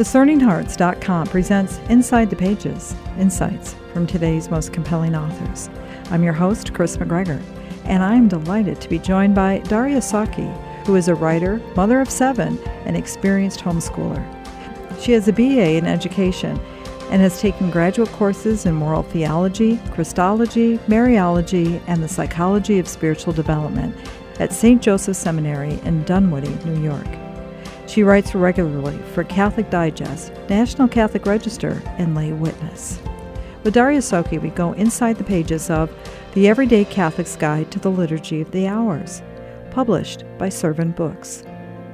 DiscerningHearts.com presents Inside the Pages, insights from today's most compelling authors. I'm your host, Chris McGregor, and I'm delighted to be joined by Daria Saki, who is a writer, mother of 7, and experienced homeschooler. She has a BA in education and has taken graduate courses in moral theology, Christology, Mariology, and the psychology of spiritual development at St. Joseph Seminary in Dunwoody, New York. She writes regularly for Catholic Digest, National Catholic Register, and Lay Witness. With Daria Saki, we go inside the pages of The Everyday Catholic's Guide to the Liturgy of the Hours, published by Servant Books.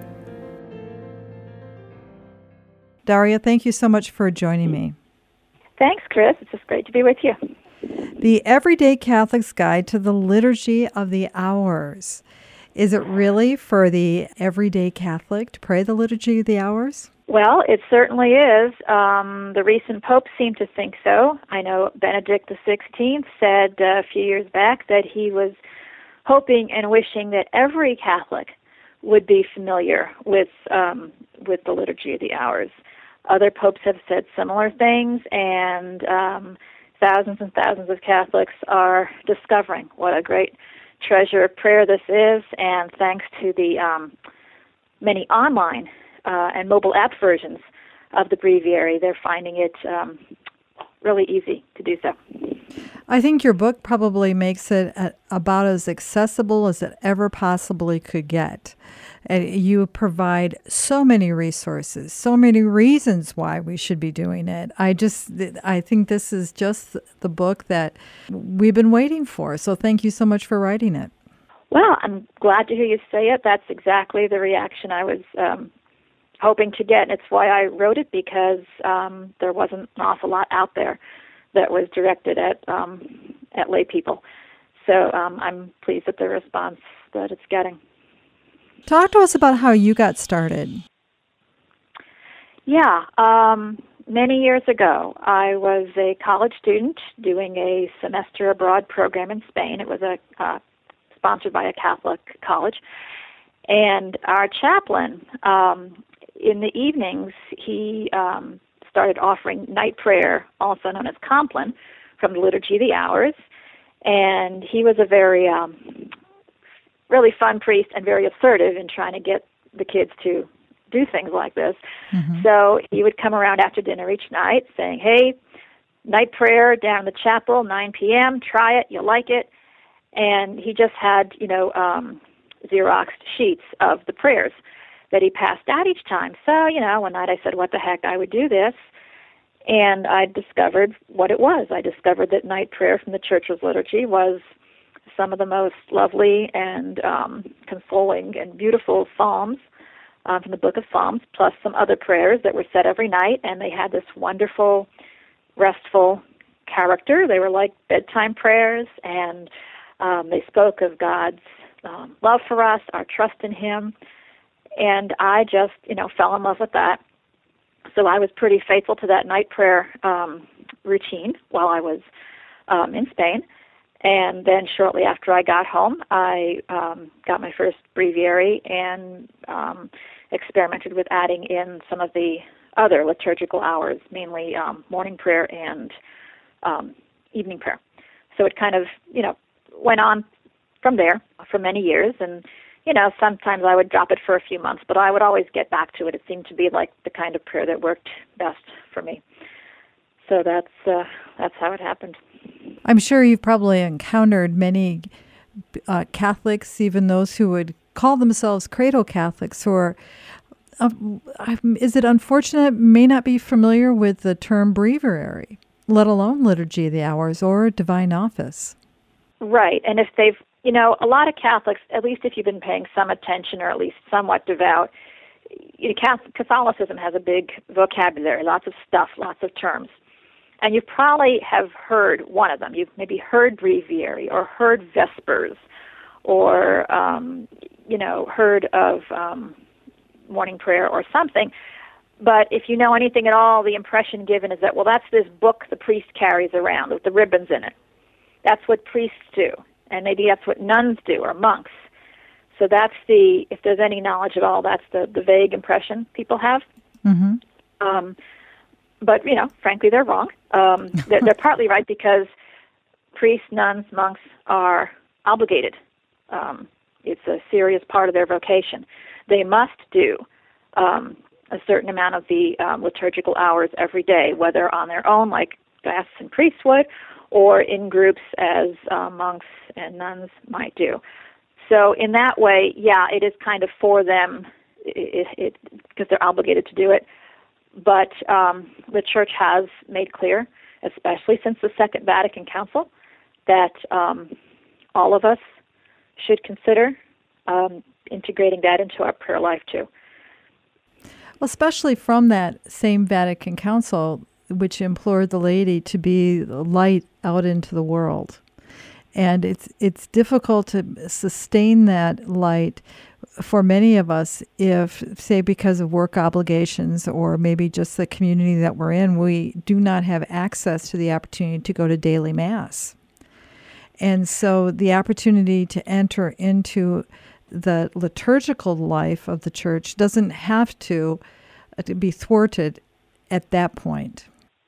Daria, thank you so much for joining me. Thanks, Chris. It's just great to be with you. The Everyday Catholic's Guide to the Liturgy of the Hours. Is it really for the everyday Catholic to pray the Liturgy of the Hours? Well, it certainly is. The recent popes seem to think so. I know Benedict XVI said a few years back that he was hoping and wishing that every Catholic would be familiar with the Liturgy of the Hours. Other popes have said similar things, and thousands and thousands of Catholics are discovering what a great treasure of prayer this is, and thanks to the many online and mobile app versions of the breviary, they're finding it really easy to do so. I think your book probably makes it about as accessible as it ever possibly could get. You provide so many resources, so many reasons why we should be doing it. I think this is just the book that we've been waiting for. So thank you so much for writing it. Well, I'm glad to hear you say it. That's exactly the reaction I was hoping to get. And it's why I wrote it, because there wasn't an awful lot out there that was directed at lay people. So I'm pleased with the response that it's getting. Talk to us about how you got started. Yeah, many years ago, I was a college student doing a semester abroad program in Spain. It was sponsored by a Catholic college. And our chaplain, in the evenings, he started offering night prayer, also known as Compline, from the Liturgy of the Hours. And he was a very really fun priest and very assertive in trying to get the kids to do things like this. Mm-hmm. So he would come around after dinner each night saying, hey, night prayer down in the chapel, 9 p.m., try it, you'll like it. And he just had, Xeroxed sheets of the prayers that he passed out each time. So, one night I said, what the heck, I would do this. And I discovered what it was. I discovered that night prayer from the Church's liturgy was some of the most lovely and consoling and beautiful psalms from the Book of Psalms, plus some other prayers that were said every night, and they had this wonderful, restful character. They were like bedtime prayers, and they spoke of God's love for us, our trust in Him, and I just, fell in love with that. So I was pretty faithful to that night prayer routine while I was in Spain. And then shortly after I got home, I got my first breviary and experimented with adding in some of the other liturgical hours, mainly morning prayer and evening prayer. So it kind of, went on from there for many years. And, sometimes I would drop it for a few months, but I would always get back to it. It seemed to be like the kind of prayer that worked best for me. So that's how it happened. I'm sure you've probably encountered many Catholics, even those who would call themselves cradle Catholics, who are, is it unfortunate, may not be familiar with the term breviary, let alone Liturgy of the Hours or Divine Office. Right, and if they've, a lot of Catholics, at least if you've been paying some attention or at least somewhat devout, Catholicism has a big vocabulary, lots of stuff, lots of terms. And you probably have heard one of them. You've maybe heard breviary or heard vespers or, heard of morning prayer or something. But if you know anything at all, the impression given is that, well, that's this book the priest carries around with the ribbons in it. That's what priests do. And maybe that's what nuns do or monks. So that's if there's any knowledge at all, that's the vague impression people have. Mm-hmm. But, frankly, they're wrong. They're partly right because priests, nuns, monks are obligated. It's a serious part of their vocation. They must do a certain amount of the liturgical hours every day, whether on their own, like diocesan priests would, or in groups as monks and nuns might do. So in that way, yeah, it is kind of for them because they're obligated to do it. But the Church has made clear, especially since the Second Vatican Council, that all of us should consider integrating that into our prayer life too. Especially from that same Vatican Council, which implored the laity to be the light out into the world. And it's difficult to sustain that light for many of us if, say, because of work obligations or maybe just the community that we're in, we do not have access to the opportunity to go to daily Mass. And so the opportunity to enter into the liturgical life of the Church doesn't have to be thwarted at that point.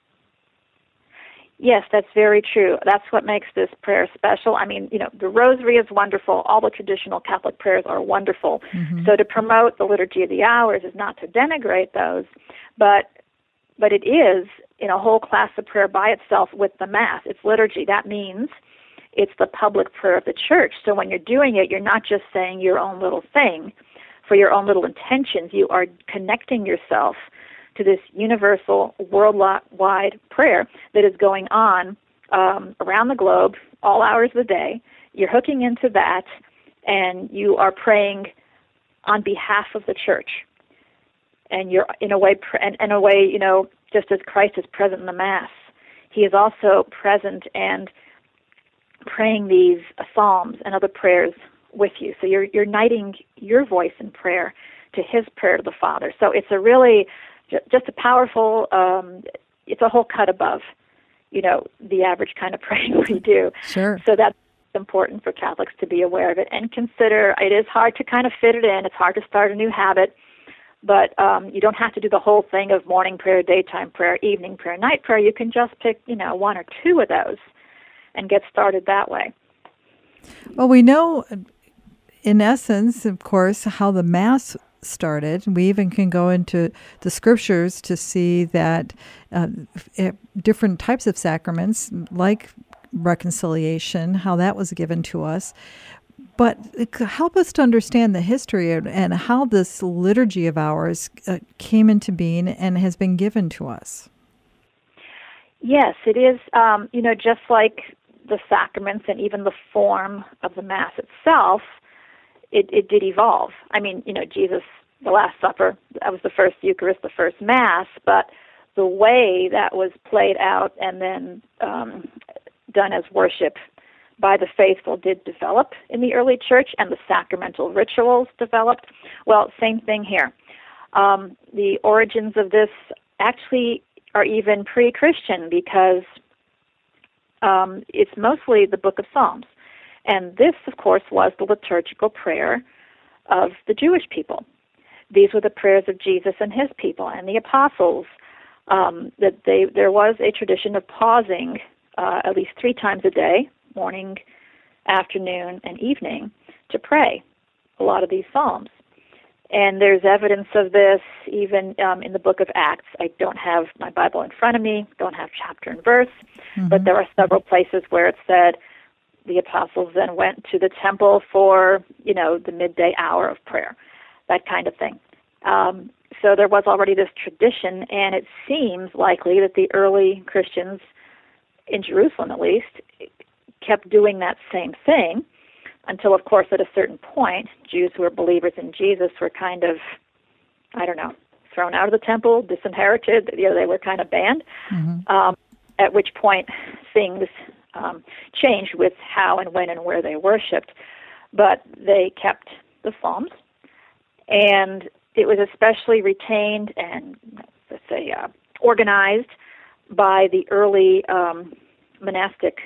Yes, that's very true. That's what makes this prayer special. I mean, the Rosary is wonderful. All the traditional Catholic prayers are wonderful. Mm-hmm. So to promote the Liturgy of the Hours is not to denigrate those, but it is in a whole class of prayer by itself with the Mass. It's liturgy. That means it's the public prayer of the Church. So when you're doing it, you're not just saying your own little thing for your own little intentions. You are connecting yourself to this universal, worldwide prayer that is going on around the globe, all hours of the day. You're hooking into that, and you are praying on behalf of the Church. And you're in a way, just as Christ is present in the Mass, He is also present and praying these psalms and other prayers with you. So you're uniting your voice in prayer to His prayer to the Father. So it's a really just a powerful, it's a whole cut above, the average kind of praying we do. Sure. So that's important for Catholics to be aware of it and consider. It is hard to kind of fit it in. It's hard to start a new habit, but you don't have to do the whole thing of morning prayer, daytime prayer, evening prayer, night prayer. You can just pick, one or two of those and get started that way. Well, we know, in essence, of course, how the Mass started. We even can go into the Scriptures to see that different types of sacraments, like reconciliation, how that was given to us. But help us to understand the history and how this liturgy of ours came into being and has been given to us. Yes, it is, just like the sacraments and even the form of the Mass itself, it did evolve. I mean, Jesus, the Last Supper, that was the first Eucharist, the first Mass, but the way that was played out and then done as worship by the faithful did develop in the early Church, and the sacramental rituals developed. Well, same thing here. The origins of this actually are even pre-Christian because it's mostly the Book of Psalms. And this, of course, was the liturgical prayer of the Jewish people. These were the prayers of Jesus and His people and the apostles. There was a tradition of pausing at least 3 times a day, morning, afternoon, and evening, to pray a lot of these psalms. And there's evidence of this even in the book of Acts. I don't have my Bible in front of me, don't have chapter and verse, but there are several places where it said the apostles then went to the temple for, the midday hour of prayer, that kind of thing. So there was already this tradition, and it seems likely that the early Christians, in Jerusalem at least, kept doing that same thing until, of course, at a certain point, Jews who were believers in Jesus were kind of, thrown out of the temple, disinherited. They were kind of banned, at which point things changed with how and when and where they worshipped. But they kept the Psalms, and it was especially retained and, organized by the early monastic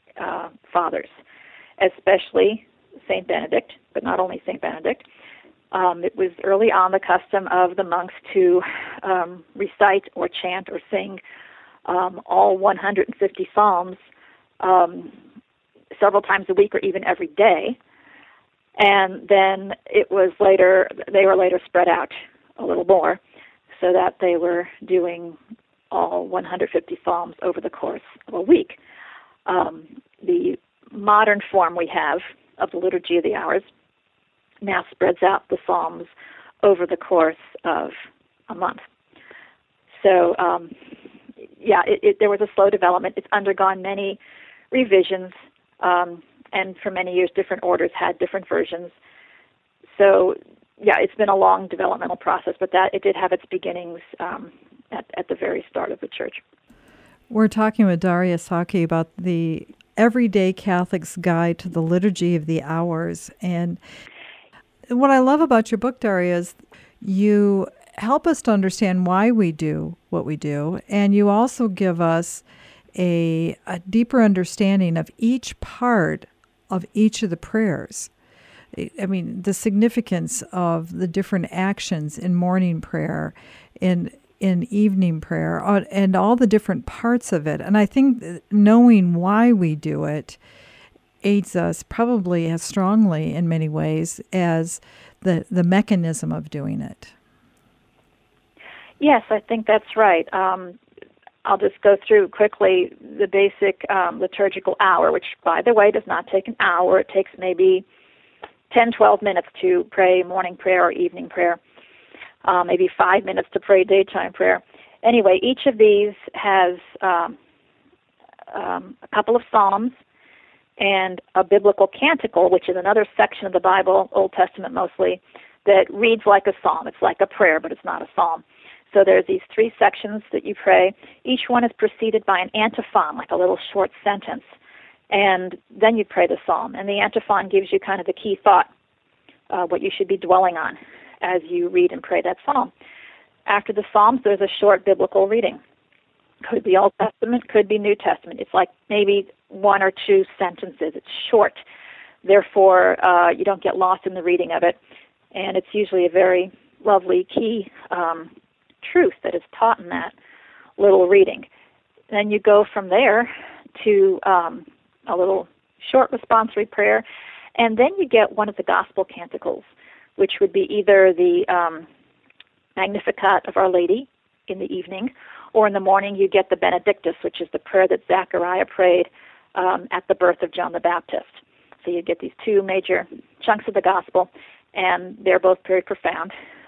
fathers, especially St. Benedict, but not only St. Benedict, It was early on the custom of the monks to recite or chant or sing all 150 psalms several times a week or even every day. And then they were later spread out a little more so that they were doing all 150 psalms over the course of a week. The modern form we have of the Liturgy of the Hours now spreads out the psalms over the course of a month. So, there was a slow development. It's undergone many revisions, and for many years different orders had different versions. So, it's been a long developmental process, but that it did have its beginnings at the very start of the church. We're talking with Daria Saki about the Everyday Catholic's Guide to the Liturgy of the Hours. And what I love about your book, Daria, is you help us to understand why we do what we do, and you also give us a deeper understanding of each part of each of the prayers. I mean, the significance of the different actions in morning prayer, in evening prayer, and all the different parts of it. And I think knowing why we do it aids us probably as strongly in many ways as the mechanism of doing it. Yes, I think that's right. I'll just go through quickly the basic liturgical hour, which, by the way, does not take an hour. It takes maybe 10, 12 minutes to pray morning prayer or evening prayer, maybe 5 minutes to pray daytime prayer. Anyway, each of these has a couple of psalms and a biblical canticle, which is another section of the Bible, Old Testament mostly, that reads like a psalm. It's like a prayer, but it's not a psalm. So there's these three sections that you pray. Each one is preceded by an antiphon, like a little short sentence. And then you pray the psalm. And the antiphon gives you kind of the key thought, what you should be dwelling on as you read and pray that psalm. After the psalms, there's a short biblical reading. Could be Old Testament, could be New Testament. It's like maybe one or two sentences. It's short. Therefore, you don't get lost in the reading of it. And it's usually a very lovely key truth that is taught in that little reading. Then you go from there to a little short responsory prayer, and then you get one of the gospel canticles, which would be either the Magnificat of Our Lady in the evening, or in the morning you get the Benedictus, which is the prayer that Zechariah prayed at the birth of John the Baptist. So you get these two major chunks of the gospel, and they're both very profound.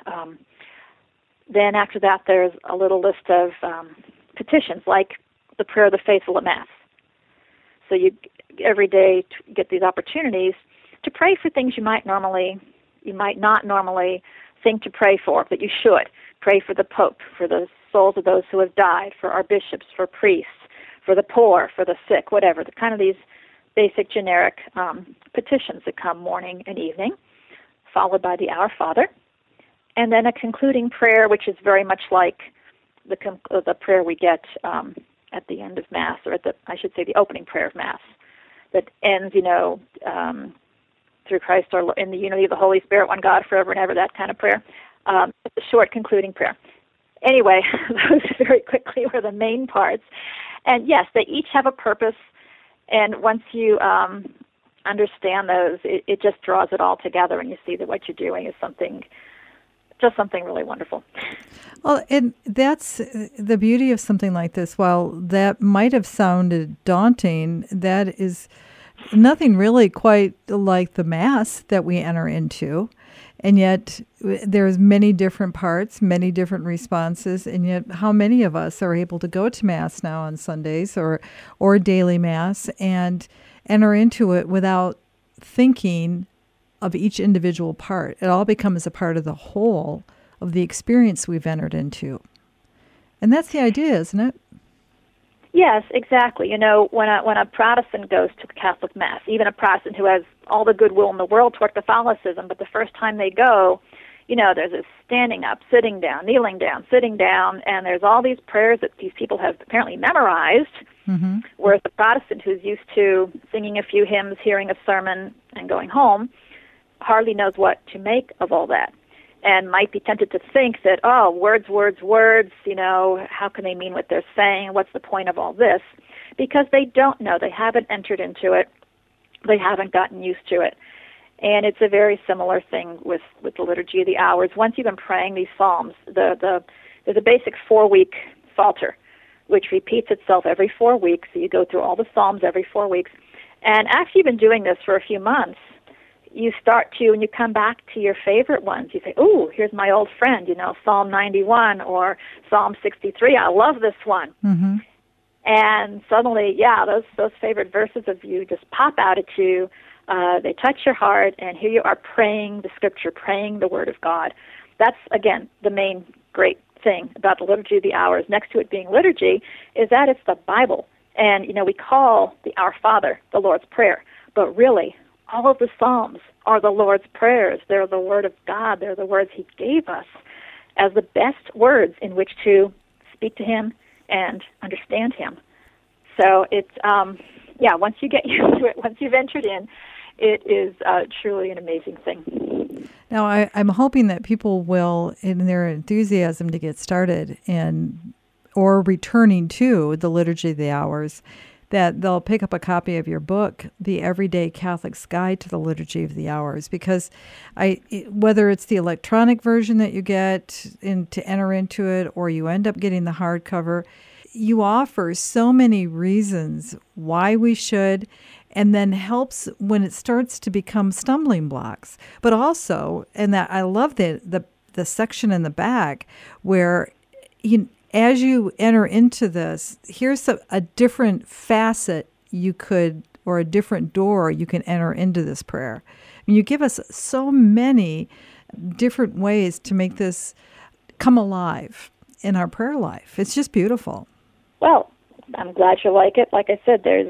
Then after that, there's a little list of petitions, like the prayer of the faithful at Mass. So you every day get these opportunities to pray for things you might not normally think to pray for, but you should. Pray for the Pope, for the souls of those who have died, for our bishops, for priests, for the poor, for the sick, whatever. The kind of these basic generic petitions that come morning and evening, followed by the Our Father. And then a concluding prayer, which is very much like the prayer we get at the end of Mass, or the opening prayer of Mass, that ends, through Christ in the unity of the Holy Spirit, one God, forever and ever, that kind of prayer. It's a short concluding prayer. Anyway, those very quickly were the main parts. And yes, they each have a purpose, and once you understand those, it just draws it all together, and you see that what you're doing is something really wonderful. Well, and that's the beauty of something like this. While that might have sounded daunting, that is nothing really quite like the Mass that we enter into. And yet there's many different parts, many different responses, and yet how many of us are able to go to Mass now on Sundays or daily Mass and enter into it without thinking of each individual part. It all becomes a part of the whole of the experience we've entered into. And that's the idea, isn't it? Yes, exactly. When a Protestant goes to the Catholic Mass, even a Protestant who has all the goodwill in the world toward Catholicism, but the first time they go, there's this standing up, sitting down, kneeling down, sitting down, and there's all these prayers that these people have apparently memorized, whereas the Protestant who's used to singing a few hymns, hearing a sermon, and going home hardly knows what to make of all that, and might be tempted to think that, oh, words, how can they mean what they're saying? What's the point of all this? Because they don't know. They haven't entered into it. They haven't gotten used to it. And it's a very similar thing with the Liturgy of the Hours. Once you've been praying these psalms, there's a basic 4-week Psalter, which repeats itself every 4 weeks. So you go through all the psalms every 4 weeks. And after you've been doing this for a few months, you start to, and you come back to your favorite ones. You say, ooh, here's my old friend, Psalm 91 or Psalm 63. I love this one. Mm-hmm. And suddenly, those favorite verses of you just pop out at you. They touch your heart, and here you are praying the Scripture, praying the Word of God. That's, again, the main great thing about the Liturgy of the Hours, next to it being liturgy, is that it's the Bible. And, we call the Our Father the Lord's Prayer, but really, all of the Psalms are the Lord's prayers. They're the Word of God. They're the words He gave us as the best words in which to speak to Him and understand Him. So it's, once you get used to it, once you've entered in, it is truly an amazing thing. Now, I'm hoping that people will, in their enthusiasm to get started or returning to the Liturgy of the Hours, that they'll pick up a copy of your book, The Everyday Catholic's Guide to the Liturgy of the Hours, because whether it's the electronic version that you get to enter into it, or you end up getting the hardcover, you offer so many reasons why we should, and then helps when it starts to become stumbling blocks. But also, and that I love the section in the back where as you enter into this, here's a different facet or a different door you can enter into this prayer. I mean, you give us so many different ways to make this come alive in our prayer life. It's just beautiful. Well, I'm glad you like it. Like I said, there's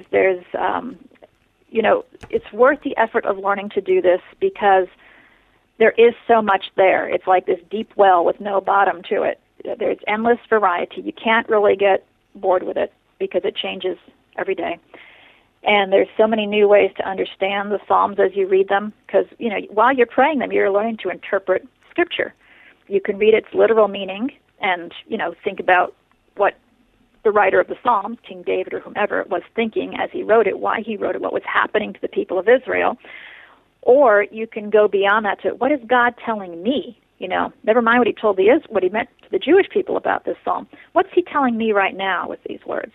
it's worth the effort of learning to do this because there is so much there. It's like this deep well with no bottom to it. There's endless variety. You can't really get bored with it because it changes every day. And there's so many new ways to understand the Psalms as you read them because, while you're praying them, you're learning to interpret Scripture. You can read its literal meaning and, think about what the writer of the Psalms, King David or whomever, was thinking as he wrote it, why he wrote it, what was happening to the people of Israel. Or you can go beyond that to, what is God telling me? Never mind what he meant to the Jewish people about this psalm. What's he telling me right now with these words?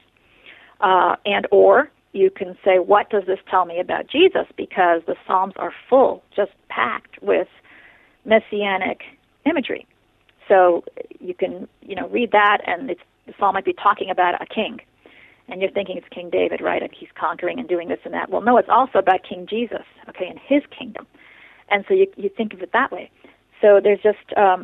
Or you can say, what does this tell me about Jesus? Because the Psalms are full, just packed with messianic imagery. So you can, read that, and the psalm might be talking about a king. And you're thinking it's King David, right? And he's conquering and doing this and that. Well, no, it's also about King Jesus, okay, and his kingdom. And so you think of it that way. So there's just,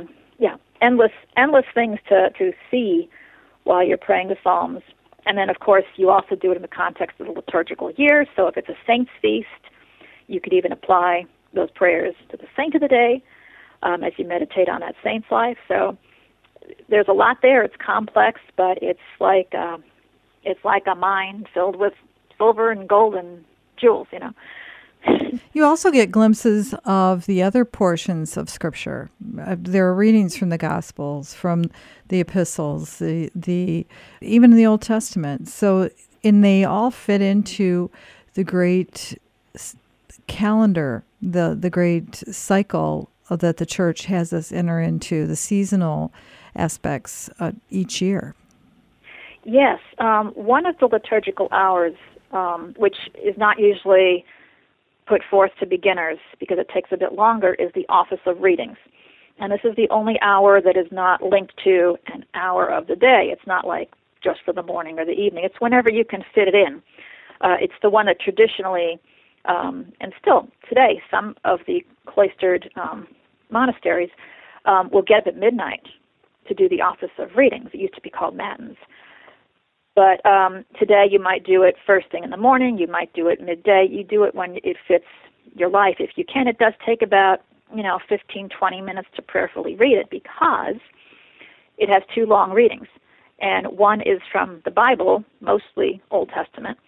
endless things to see while you're praying the Psalms. And then, of course, you also do it in the context of the liturgical year. So if it's a saint's feast, you could even apply those prayers to the saint of the day as you meditate on that saint's life. So there's a lot there. It's complex, but it's like a mine filled with silver and gold and jewels, You also get glimpses of the other portions of Scripture. There are readings from the Gospels, from the epistles, the even in the Old Testament. And they all fit into the great calendar, the great cycle that the Church has us enter into, the seasonal aspects each year. Yes, one of the liturgical hours, which is not usually put forth to beginners because it takes a bit longer, is the Office of Readings. And this is the only hour that is not linked to an hour of the day. It's not like just for the morning or the evening. It's whenever you can fit it in. It's the one that traditionally, and still today, some of the cloistered monasteries will get up at midnight to do the Office of Readings. It used to be called Matins. But today you might do it first thing in the morning. You might do it midday. You do it when it fits your life. If you can, it does take about 15, 20 minutes to prayerfully read it because it has two long readings. And one is from the Bible, mostly Old Testament,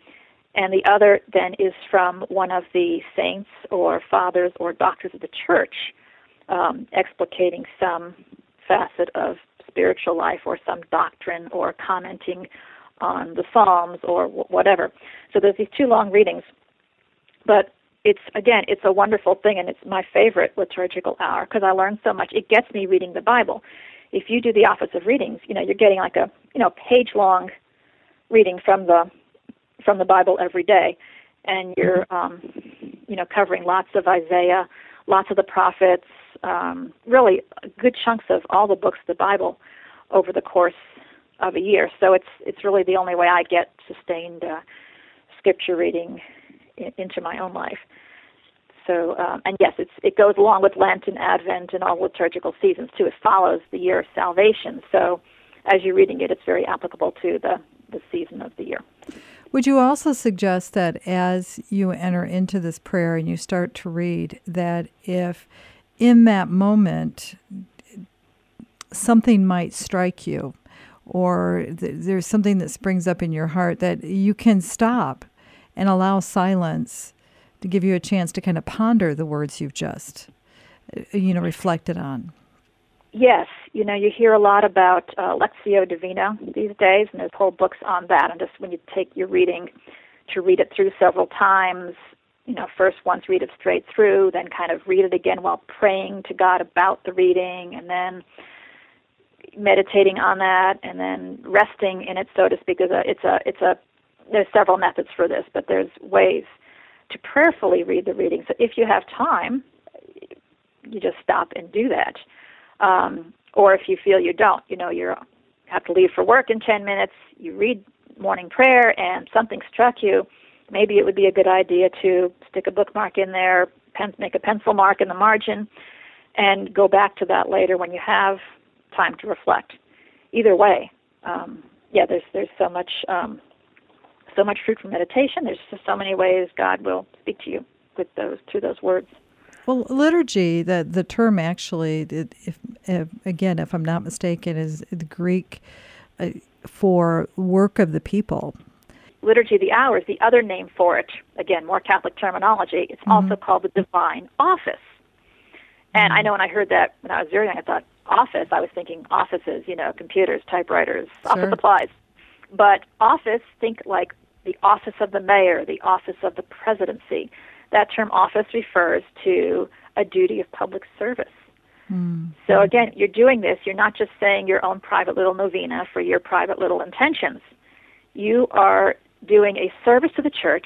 and the other then is from one of the saints or fathers or doctors of the church, explicating some facet of spiritual life or some doctrine or commenting on the Psalms or whatever. So there's these two long readings. But it's a wonderful thing, and it's my favorite liturgical hour because I learn so much. It gets me reading the Bible. If you do the Office of Readings, you're getting like a page-long reading from the Bible every day, and you're covering lots of Isaiah, lots of the prophets, really good chunks of all the books of the Bible over the course of a year. So it's really the only way I get sustained scripture reading into my own life. So, and yes, it goes along with Lent and Advent and all liturgical seasons too. It follows the year of salvation. So as you're reading it, it's very applicable to the season of the year. Would you also suggest that as you enter into this prayer and you start to read, that if in that moment something might strike you, or there's something that springs up in your heart, that you can stop and allow silence to give you a chance to kind of ponder the words you've just, reflected on? Yes. You hear a lot about Lectio Divina these days, and there's whole books on that. And just when you take your reading to read it through several times, first once read it straight through, then kind of read it again while praying to God about the reading, and then meditating on that, and then resting in it, so to speak. There's several methods for this, but there's ways to prayerfully read the reading. So if you have time, you just stop and do that. Or if you feel you don't, you have to leave for work in 10 minutes, you read morning prayer and something struck you, maybe it would be a good idea to stick a bookmark in there, make a pencil mark in the margin, and go back to that later when you have time to reflect. Either way, there's so much fruit from meditation. There's just so many ways God will speak to you through those words. Well, liturgy, the term actually, if I'm not mistaken, is the Greek for work of the people. Liturgy of the Hours, the other name for it, again, more Catholic terminology, it's also called the Divine Office. And I know when I heard that when I was very young, I thought office, I was thinking offices, computers, typewriters, office supplies. But office, think like the office of the mayor, the office of the presidency. That term office refers to a duty of public service. So again, you're doing this, you're not just saying your own private little novena for your private little intentions. You are doing a service to the church,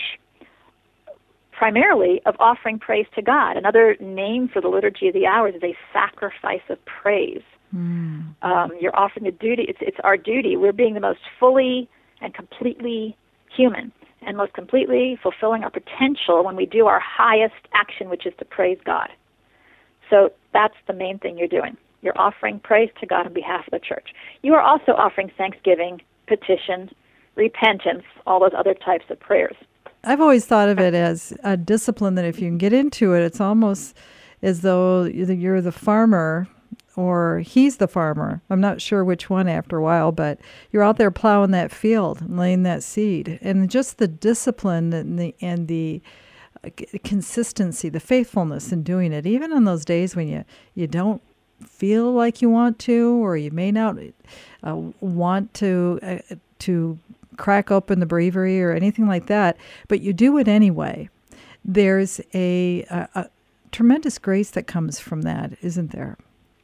primarily of offering praise to God. Another name for the Liturgy of the Hours is a sacrifice of praise. You're offering a duty. It's our duty. We're being the most fully and completely human and most completely fulfilling our potential when we do our highest action, which is to praise God. So that's the main thing you're doing. You're offering praise to God on behalf of the church. You are also offering thanksgiving, petition, repentance, all those other types of prayers. I've always thought of it as a discipline that if you can get into it, it's almost as though you're the farmer or he's the farmer. I'm not sure which one after a while, but you're out there plowing that field and laying that seed. And just the discipline and the consistency, the faithfulness in doing it, even on those days when you don't feel like you want to, or you may not want to crack open the breviary or anything like that, but you do it anyway. There's a tremendous grace that comes from that, isn't there?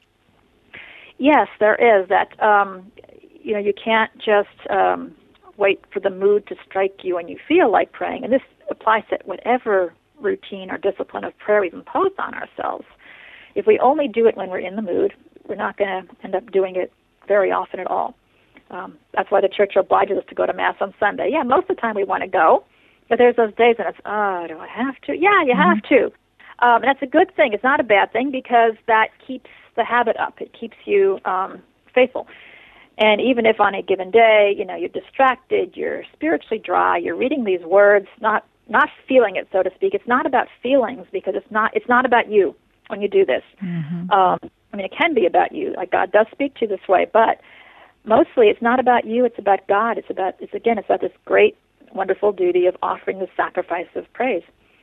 Yes, there is. That you can't just wait for the mood to strike you when you feel like praying, and this applies to whatever routine or discipline of prayer we've imposed on ourselves. If we only do it when we're in the mood, we're not going to end up doing it very often at all. That's why the church obliges us to go to Mass on Sunday. Yeah, most of the time we want to go, but there's those days when it's, do I have to? Yeah, you have to. And that's a good thing. It's not a bad thing because that keeps the habit up. It keeps you faithful. And even if on a given day, you're distracted, you're spiritually dry, you're reading these words, not feeling it, so to speak. It's not about feelings because it's not about you when you do this. It can be about you. Like God does speak to you this way, but mostly it's not about you. It's about God. It's about this great wonderful duty of offering the sacrifice of praise.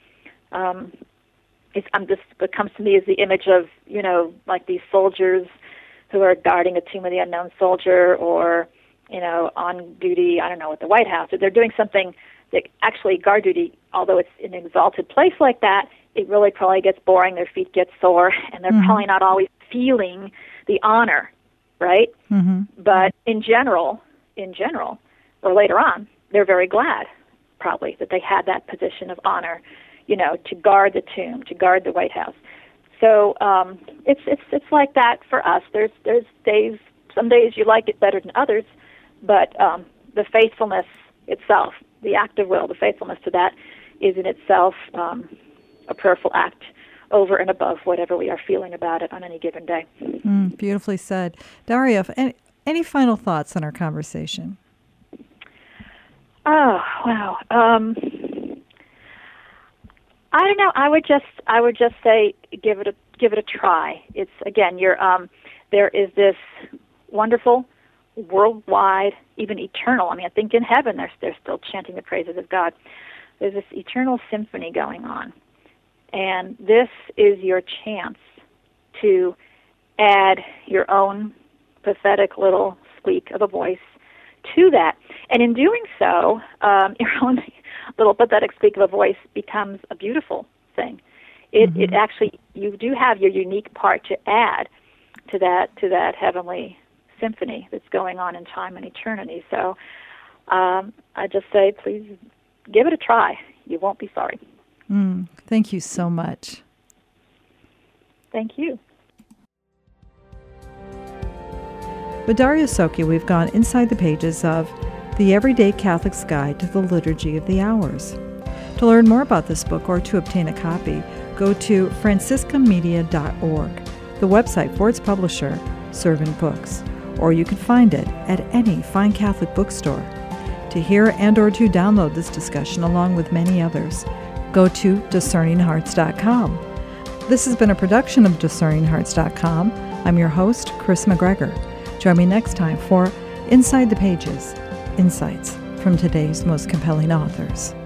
What comes to me is the image of, like these soldiers who are guarding a tomb of the unknown soldier, or, on duty, I don't know, at the White House. Or they're doing something that actually guard duty, although it's in an exalted place like that, it really probably gets boring, their feet get sore, and they're probably not always feeling the honor, right? But in general, or later on, they're very glad, probably, that they had that position of honor, to guard the tomb, to guard the White House. So it's like that for us. There's days, some days you like it better than others, but the faithfulness itself, the act of will, the faithfulness to that is in itself a prayerful act over and above whatever we are feeling about it on any given day. Beautifully said. Daria, any final thoughts on our conversation? Oh, wow. I don't know. I would just say give it a try. It's, again, there is this wonderful, worldwide, even eternal. I think in heaven they're still chanting the praises of God. There's this eternal symphony going on, and this is your chance to add your own pathetic little squeak of a voice to that. And in doing so, your own little pathetic squeak of a voice becomes a beautiful thing. It actually, you do have your unique part to add to that heavenly symphony that's going on in time and eternity. So I just say, please give it a try. You won't be sorry. Thank you so much. Thank you. With Daria Socchi, we've gone inside the pages of The Everyday Catholic's Guide to the Liturgy of the Hours. To learn more about this book or to obtain a copy, go to franciscamedia.org, the website for its publisher, Servant Books, or you can find it at any fine Catholic bookstore. To hear and or to download this discussion along with many others, go to discerninghearts.com. This has been a production of discerninghearts.com. I'm your host, Chris McGregor. Join me next time for Inside the Pages, insights from today's most compelling authors.